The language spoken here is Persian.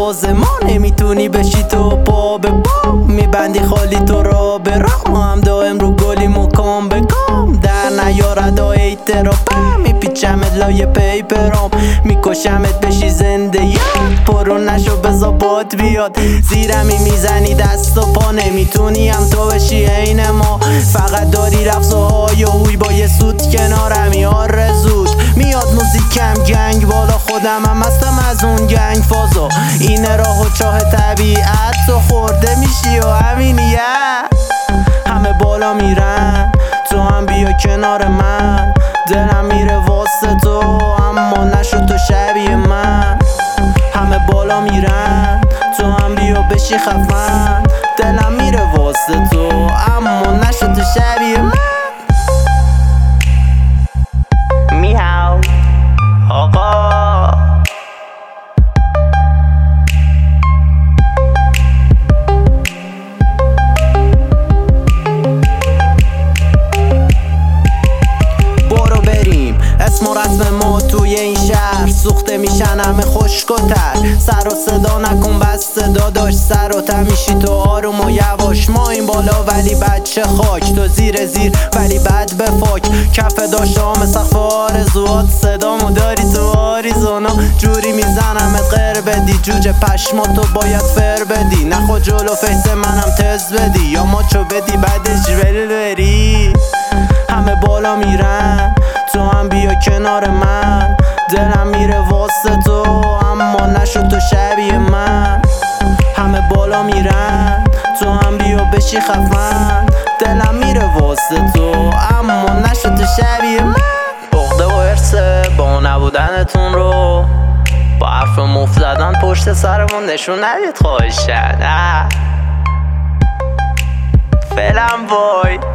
حوض ما نمیتونی بشی تو پا به پا، میبندی خالی تو را به راه، ما هم دائم رو گلی مکام به کام، در نیارد اعترافم، میپیچمت لای پیپرام، میکشمت بشی زنده یاد، پرو نشو بزا باد بیاد، زیرمی میزنی دست و پا، نمیتونی هم تو بشی عین ما، فقط داری رفض و های و هوی با یه سود کنارمی آرزود، میاد موزیکم گنگ بالا، خودم هم هستم از اون گنگ فازا، اینه راه و چاه طبیعت، تو خورده میشی و همینیه، همه بالا میرن تو هم بیا کنار من، دلم میره واسه تو اما نشو تو شبیه من، همه بالا میرن تو هم بیا بشی خفن، دلم میره واسه تو اما نشو تو شبیه من. میاو آقا اسم و رسم ما توی این شهر سوخته میشن همه خشک و تر، سر و صدا نکن بس صدا داشت، سر و تمیشی تو آروم و یواش، ما این بالا ولی بچه خاک، تو زیر ولی بد به فاک، کف داشتام سقف آرزوات، صدامو داری تو آریزونا، جوری میزنمت غیر بدی، جوجه پشما تو باید فر بدی، نخوا جلو فیس منم تز بدی، یا ماچو بدی بعدش ول بری، همه بالا میرن تو هم بیا کنار من، دلم میره واسه تو اما نشو تو شبیه من، همه بالا میرن تو هم بیا بشی خفن، دلم میره واسه تو اما نشو تو شبیه من. عقده و ارسه با نبودنتون رو با حرف مفت زدن پشت سرمون نشون ندید خواهشن، فعلا وای.